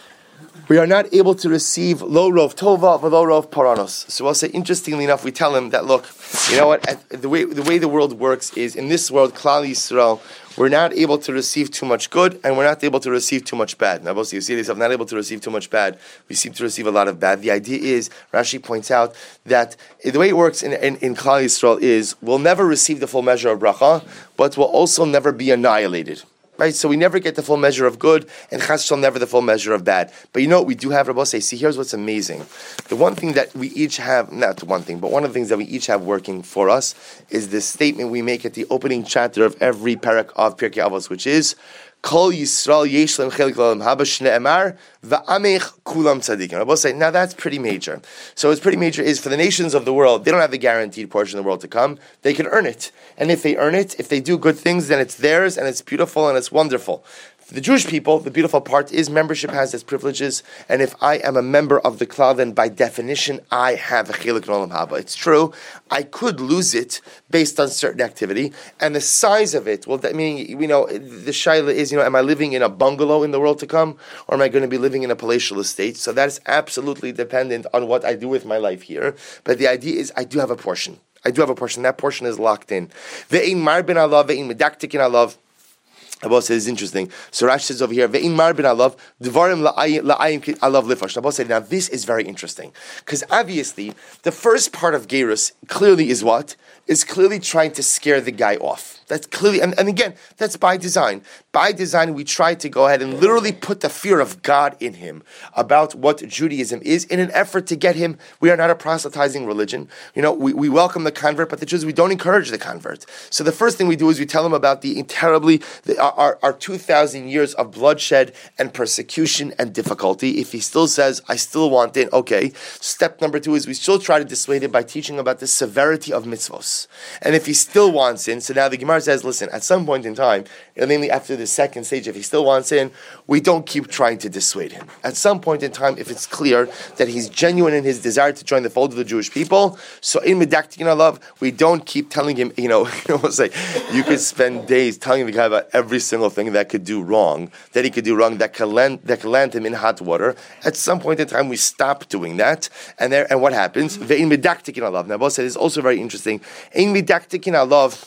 we are not able to receive lo rov tova v'lo rov paranos. So we'll say, interestingly enough, we tell him that, look, you know what, at the way the way the world works is, in this world, Klal Yisrael, we're not able to receive too much good, and we're not able to receive too much bad. Now, you see yourself not able to receive too much bad. We seem to receive a lot of bad. The idea is, Rashi points out, that the way it works in, in, in Klal Yisrael is, we'll never receive the full measure of bracha, but we'll also never be annihilated. Right, so we never get the full measure of good, and chas shel never the full measure of bad. But you know what we do have, Rabbi say, see, here's what's amazing. The one thing that we each have, not the one thing, but one of the things that we each have working for us is this statement we make at the opening chapter of every parak of Pirkei Avos, which is, Kol Yisrael yesh lehem chelik l'olam haba shne'emar va'amech kulam tzadikim. I will say, now that's pretty major. So what's pretty major is, for the nations of the world, they don't have the guaranteed portion of the world to come. They can earn it. And if they earn it, if they do good things, then it's theirs, and it's beautiful, and it's wonderful. For the Jewish people, the beautiful part is membership has its privileges, and if I am a member of the Klal, then by definition, I have a chelik l'olam haba. It's true, I could lose it based on certain activity, and the size of it, well, that meaning, you know, the shaila is, you know, am I living in a bungalow in the world to come, or am I going to be living in a palatial estate? So that is absolutely dependent on what I do with my life here. But the idea is, I do have a portion. I do have a portion. That portion is locked in. Ve'in marbin alav, ve'in medaktik in alav. Abba says, it's interesting. So Rashi says over here, Ve'in marbin alav, dvarim la'ayim alav lifash. Abba said, now this is very interesting. Because obviously, the first part of Gerus clearly is what? Is clearly trying to scare the guy off. That's clearly, and, and again, that's by design. By design, we try to go ahead and literally put the fear of God in him about what Judaism is in an effort to get him. We are not a proselytizing religion. You know, we, we welcome the convert, but the Jews, we don't encourage the convert. So the first thing we do is we tell him about the terribly, the, our, our two thousand years of bloodshed and persecution and difficulty. If he still says, I still want it, okay. Step number two is we still try to dissuade it by teaching about the severity of mitzvos. And if he still wants in, so now the Gemara says, listen, at some point in time, and mainly after the second stage, if he still wants in, we don't keep trying to dissuade him. At some point in time, if it's clear that he's genuine in his desire to join the fold of the Jewish people, so in medaktik alav, we don't keep telling him, you know, you know, like, you could spend days telling the guy about every single thing that could do wrong, that he could do wrong, that could land, that could land him in hot water. At some point in time, we stop doing that, and there, and what happens? Ve'in medaktik alav. Now, Boss said it's also very interesting. In medaktik alav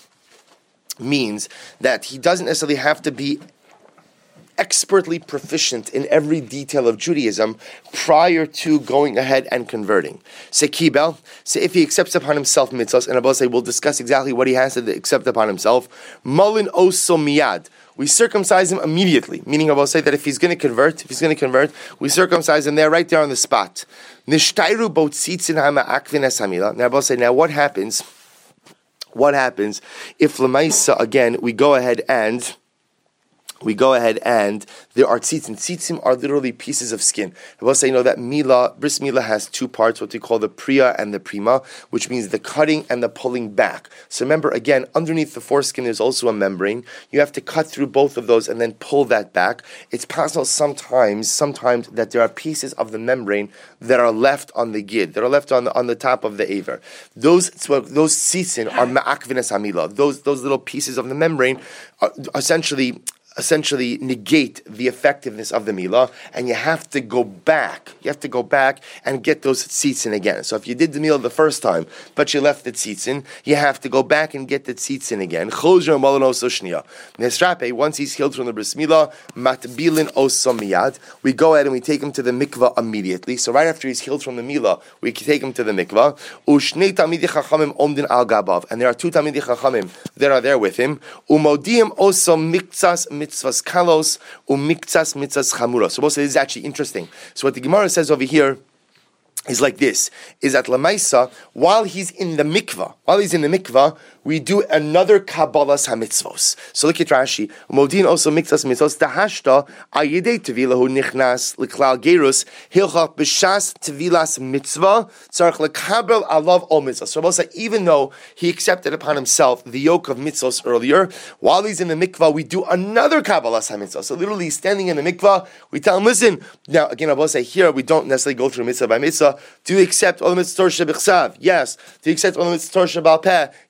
means that he doesn't necessarily have to be expertly proficient in every detail of Judaism prior to going ahead and converting. Say kibel, say if he accepts upon himself mitzvahs, and Abba say we'll discuss exactly what he has to accept upon himself. Malin oso miyad. We circumcise him immediately, meaning I will say that if he's going to convert, if he's going to convert, we circumcise him there, right there on the spot. Nishtairu botzitzin hama akvin es hamila. Now I will say, now what happens? What happens if Lamaisa, again, we go ahead and we go ahead and there are tzitzim. Tzitzim are literally pieces of skin. I will say, you know, that Mila, bris Mila has two parts, what we call the Priya and the Prima, which means the cutting and the pulling back. So remember, again, underneath the foreskin there's also a membrane. You have to cut through both of those and then pull that back. It's possible sometimes, sometimes that there are pieces of the membrane that are left on the gid, that are left on the, on the top of the aver. Those those tzitzim are ma'akvines hamila. Those, those little pieces of the membrane are essentially... essentially negate the effectiveness of the milah, and you have to go back. You have to go back and get those tzitzin again. So if you did the milah the first time, but you left the tzitzin, you have to go back and get the tzitzin again. Chozra malon oso shniya. Nesrape, once he's healed from the bris milah, matbilin oso miyad. We go ahead and we take him to the mikvah immediately. So right after he's healed from the milah, we take him to the mikvah. Ushnei tamidei chachamim omdin al gabav, and there are two tamidei chachamim that are there with him. Umodiim oso miktsas mitzvahs kalos umiktzas mitzvahs chamura. So this is actually interesting. So what the Gemara says over here is like this, is that Lamaisa, while he's in the mikvah, while he's in the mikvah, we do another Kabbalas HaMitzvos. So look at Rashi. Modin also mikvahs mitzvos tahashta ayidei tevilahu nichnas l'klal gerus hilchach b'shas tevilas mitzvah tzarich lekabel alav ol mitzvah. So say, even though he accepted upon himself the yoke of mitzvos earlier, while he's in the mikvah, we do another Kabbalas HaMitzvah. So literally standing in the mikvah, we tell him, listen, now again I will say here, we don't necessarily go through mitzvah by mitzvah. Do you accept all the mitzvah Torah shebichsav? Yes. Do you accept all the mitzvah Torah shebal peh? Yes.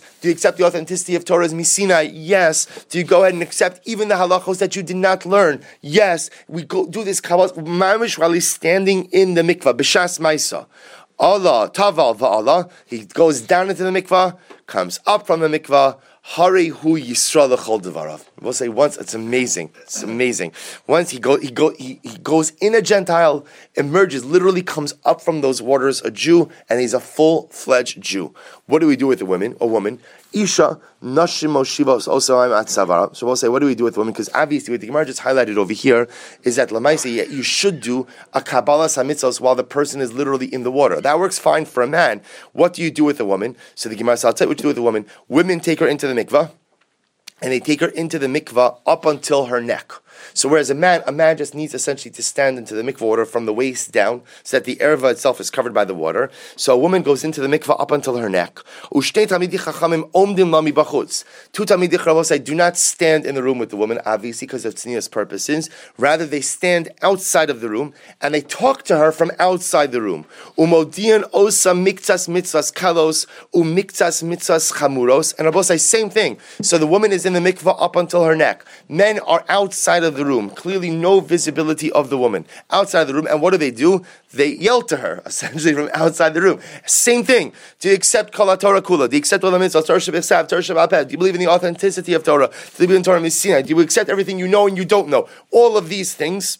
Do you accept the authenticity of Torah's Misinai? Yes. Do you go ahead and accept even the halachos that you did not learn? Yes. We go do this Kabbalah, mamish while he's standing in the mikvah, b'shas ma'isa. Allah, taval va'Allah, he goes down into the mikvah, comes up from the mikvah, Hari hu Yisra l'chol devarav. We'll say once, it's amazing. It's amazing. Once he go, he go, he, he goes in a Gentile, emerges, literally comes up from those waters, a Jew, and he's a full-fledged Jew. What do we do with the women? A woman. Isha, nashim moshivos also I'm at savara. So we'll say, what do we do with women? Because obviously, what the Gemara just highlighted over here is that lamaisi, you should do a kabbalah samitzos while the person is literally in the water. That works fine for a man. What do you do with a woman? So the Gemara says, I'll tell you what to do with a woman. Women take her into the mikvah, and they take her into the mikvah up until her neck. So whereas a man, a man just needs essentially to stand into the mikvah water from the waist down, so that the erva itself is covered by the water. So a woman goes into the mikvah up until her neck. Ushtei talmidei chachamim omdim la mibachutz. Two talmidei chachamim say, do not stand in the room with the woman, obviously because of tznius purposes. Rather, they stand outside of the room and they talk to her from outside the room. Umodian osa miktas mitzvas kalos umiktas mitzvas chamuros. And Rabbi say same thing. So the woman is in the mikvah up until her neck. Men are outside of the room. Clearly no visibility of the woman. Outside of the room. And what do they do? They yell to her, essentially from outside the room. Same thing. Do you accept Kol Torah Kula? Do you accept all the mitzvahs? Torah Shabbat, Torah Shabbat? Do you believe in the authenticity of Torah? Do you believe in Torah Misinai? Do you accept everything you know and you don't know? All of these things.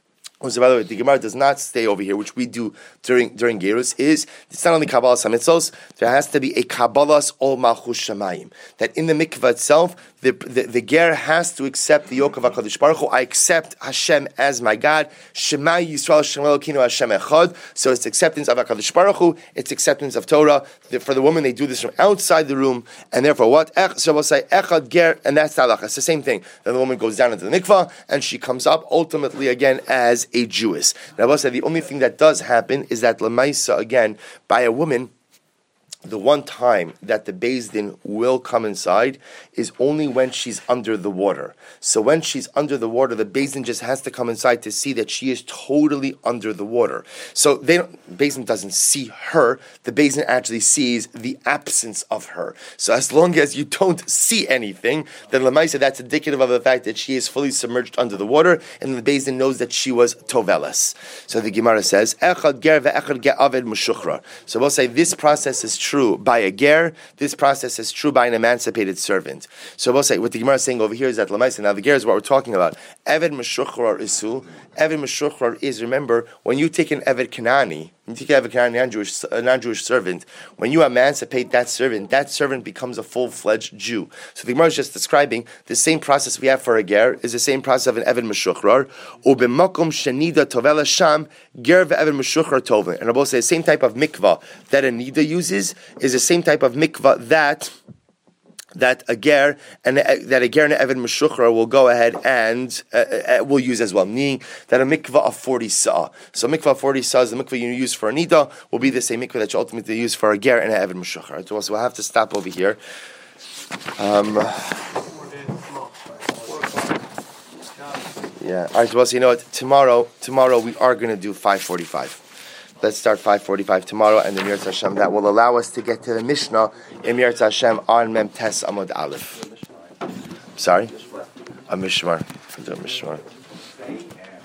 So by the way, the Gemara does not stay over here, which we do during during Gerus, is it's not only Kabbalah Samitzos, there has to be a Kabbalah's Ol Malchus Shamayim. That in the mikvah itself, the, the, the Ger has to accept the yoke of HaKadosh Baruch Hu. I accept Hashem as my God. Shema Yisrael Shem Elokeinu Hashem Echad. So it's acceptance of HaKadosh Baruch Hu, it's acceptance of Torah. The, for the woman, they do this from outside the room, and therefore what? So we'll say Echad Ger, and that's the halacha. It's the same thing. Then the woman goes down into the mikvah, and she comes up ultimately again as a Jewess. Now, I said the only thing that does happen is that lemaisa again by a woman. The one time that the Beis Din will come inside is only when she's under the water. So when she's under the water, the Beis Din just has to come inside to see that she is totally under the water. So they don't, Beis Din doesn't see her. The Beis Din actually sees the absence of her. So as long as you don't see anything, then Lamaisa, that's indicative of the fact that she is fully submerged under the water, and the Beis Din knows that she was tovelas. So the Gemara says, Echad ger ve'echad ger aved mushuchra. So we'll say this process is true by a ger, this process is true by an emancipated servant. So we'll say, what the Gemara is saying over here is that Lamaisa, now the ger is what we're talking about. Eved Meshuchrar isu. Eved Meshuchrar is, remember, when you take an Eved Kanani, you take an Eved Kanani, non-Jewish, a non-Jewish servant, when you emancipate that servant, that servant becomes a full-fledged Jew. So the Gemara is just describing the same process we have for a ger is the same process of an Eved Meshuchrar. U'b'makom shenida tovela sham ger ve'eved Meshuchrar tovin. And Rabbi say the same type of mikvah that a nida uses is the same type of mikvah that that a ger and that a ger and Eved Meshuchra will go ahead and uh, uh, will use as well. Meaning that a mikvah of forty sa'ah. So a mikvah of forty sa'ah is the mikvah you use for a nida will be the same mikvah that you ultimately use for a ger and an Eved Meshuchra. So we'll have to stop over here. Um, yeah. All right. Well, so you know what? Tomorrow, tomorrow we are going to do five forty-five. Let's start five forty-five tomorrow, and the Mir Hashem that will allow us to get to the Mishnah in Mir Hashem on Mem Tes Amud Aleph. Sorry, a Mishmar. A Mishmar.